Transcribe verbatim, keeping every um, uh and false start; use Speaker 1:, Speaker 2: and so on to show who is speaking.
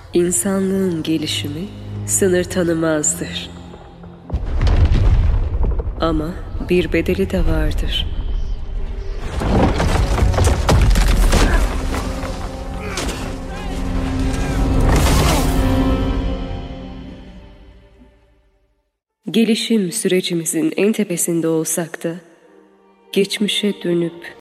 Speaker 1: İnsanlığın gelişimi sınır tanımazdır. Ama bir bedeli de vardır. Gelişim sürecimizin en tepesinde olsak da geçmişe dönüp